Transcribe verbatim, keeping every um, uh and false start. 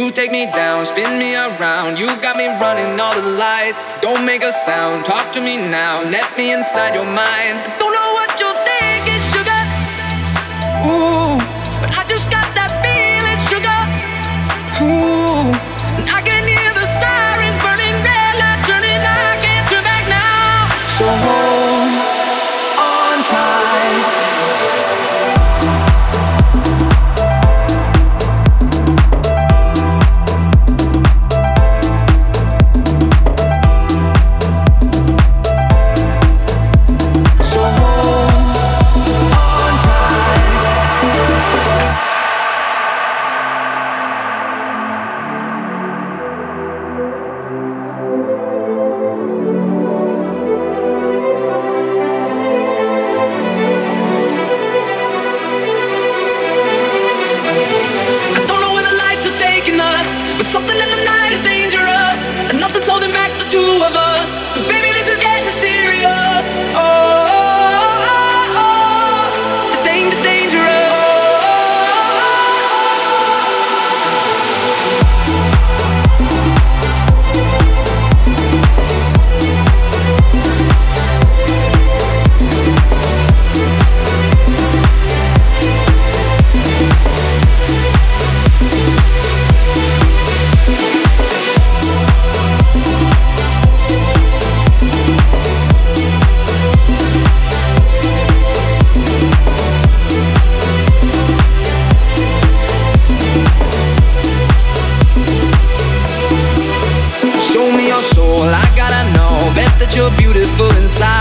You take me down, spin me around. You got me running all the lights. Don't make a sound, talk to me now. Let me inside your mind. I don't know what you're thinking, sugar. Ooh, but I just got that feeling, sugar. Ooh, and I can hear the sirens burning, red lights turning. I can't turn back now. So hold on tight. Something in the night is dangerous, and nothing's holding back the two of us. But baby, this is getting serious. Oh, oh, oh, oh. The danger, dangerous. Show me your soul, I gotta know. Bet that you're beautiful inside.